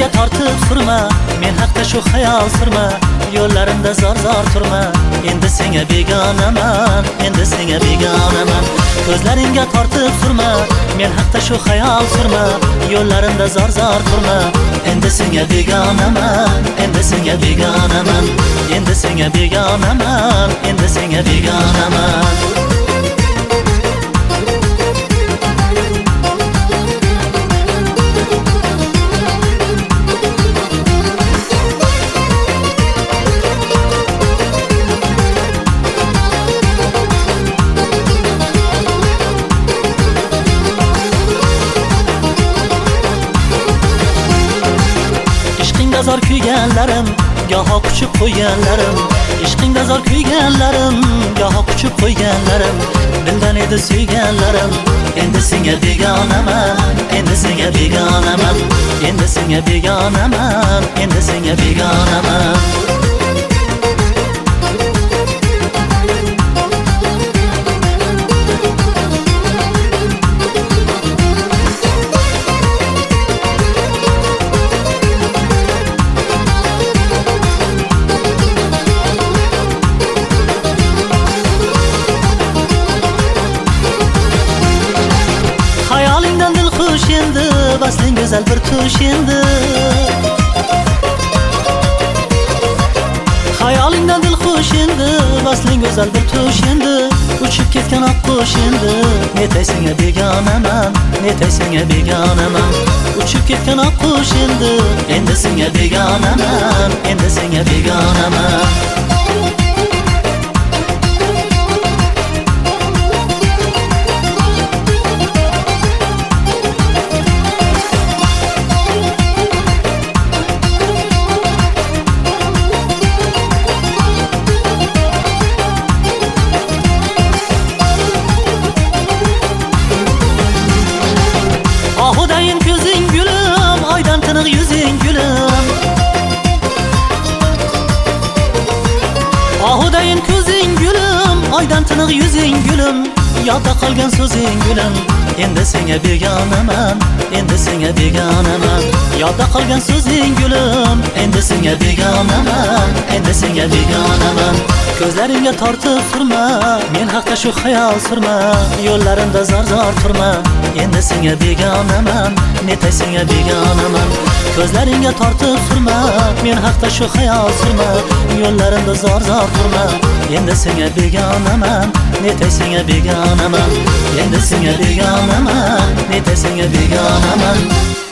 tortib surma, men haqda shu xayol surma, yo'llarimda zor turma. Endi senga begonaman, endi senga begonaman. Ko'zlaringga tortib surma, men haqda shu xayol surma, yo'llarimda zor turma. Endi senga begonaman, endi senga begonaman. Endi senga begonaman, endi senga begonaman. Ishqingda zor kuyganlarim, goho quchib qo'yganlarim. Ishqingda zor kuyganlarim, goho quchib qo'yganlarim. Dildan edi suyganlarim. Endi senga begonaman, endi senga begonaman. Endi senga begonaman, endi senga begonaman. Hayalingdan dil xush endi, vasling go'zal bir tush endi. Hayalingdan dil xush endi, vasling go'zal bir tush endi. Uchib ketgan oqqush endi, netay senga begonaman, netay senga begonaman. Uchib ketgan oqqush endi senga begonaman, endi senga begonaman. Ahudayin ko'zing gulum, oydan tiniq yuzing gulum. Ahudayin ko'zing gulum, oydan tiniq yuzing gulum. Yodda qolgan so'zing gulum. Endi senga begonaman, endi senga begonaman. Yodda qolgan so'zing gulum. Endi senga begonaman, endi senga begonaman. Ko'zlaringga tortib surma, men haqda shu xayol surma, yo'llarimda zor turma. Endi senga begonaman, netay senga begonaman. Ko'zlaringga tortib surma, men haqda shu xayol surma, yo'llarimda zor turma. Endi senga begonaman, netay senga begonaman. Endi senga begonaman, netay senga begonaman.